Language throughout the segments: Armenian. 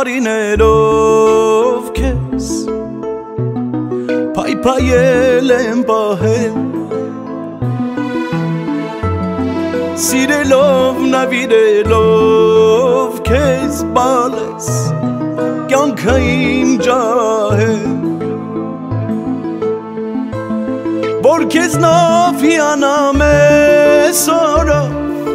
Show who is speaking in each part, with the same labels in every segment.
Speaker 1: տարիներով քեզ փայփայել եմ պահել սիրելով նավիրելով քեզ բալես կյանքը իմ ջահել որ քեզ նավ հիանամ ես օրով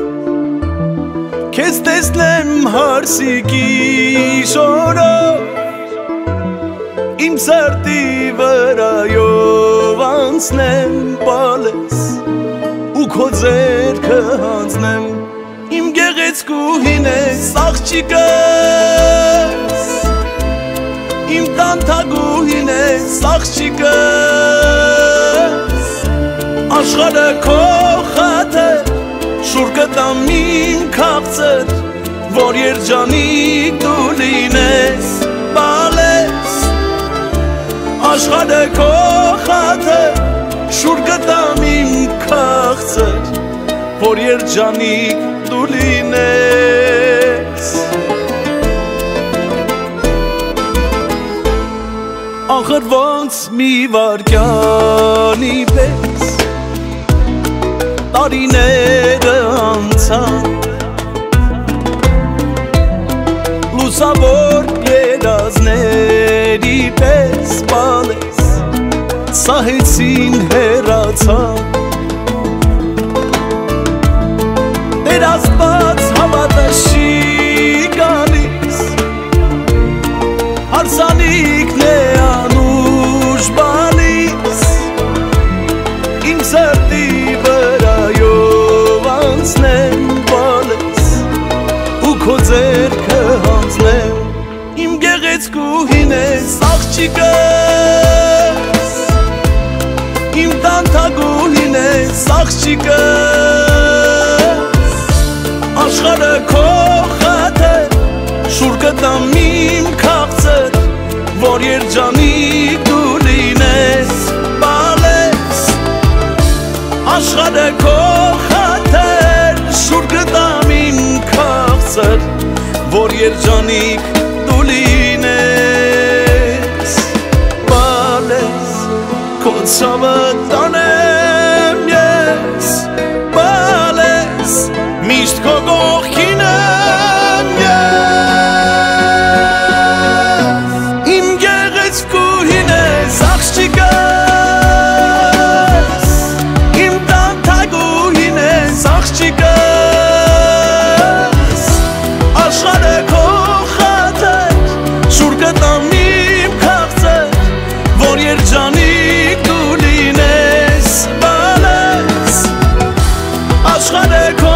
Speaker 1: քեզ տեսնեմ հարսիկի շորով իմ սրտի վրայով անցնեմ բալես ու քո ձեռքը հանձնեմ իմ գեղեցկուհին ես աղջիկս իմ տանթագուհին ես աղջիկս աշխարհը քո խաթր շուռ կտամ իմ քաղցր որ երջանիկ դու լինես բալես աշխարհը քո խաթր շուռ կտամ իմ քաղցր որ երջանիկ դու լինես ախր ոնց մի վարկյանի պես տարիները անցան լուսավոր երազների պես բալես սահեցին հեռացան Տեր Աստված հավատը չի գալիս հարսանիքն է անուշ բալիս իմ սրտի վրայով անցնեմ բալես ու քո ձեռքը հանձնեմ իմ գեղեցկուհին ես աղջիկս իմ տանթագուհին ես աղջիկս աշխարհը քո խաթր շուռ կտամ իմ քաղցր որ երջանիկ դու լինես բալես աշխարհը քո խաթր շուռ կտամ իմ քաղցր որ երջանիկ դու լինես բալես քո ցավը տանեմ ես բալես միշտ քո կողքին եմ ես իմ գեղեցկուհին ես աղջիկս իմ տանթագուհին ես աղջիկս աշխարհը քո խաթր շուռ կտամ իմ քաղցր որ երջանիկ դու լինես բալես աշխարհը քո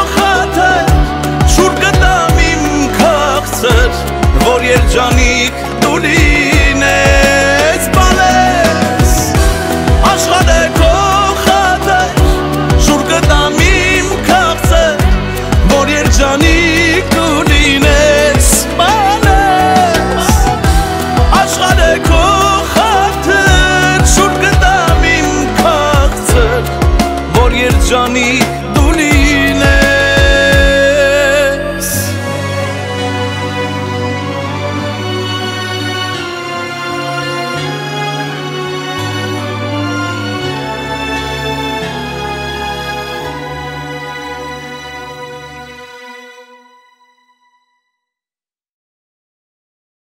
Speaker 1: որ երջանիկ դու լինես բալես աշխարհը քո խաթր շուռ կտամ իմ քաղցր որ երջանիկ դու լինես բալես աշխարհը քո խաթր շուռ կտամ իմ քաղցր որ երջանիկ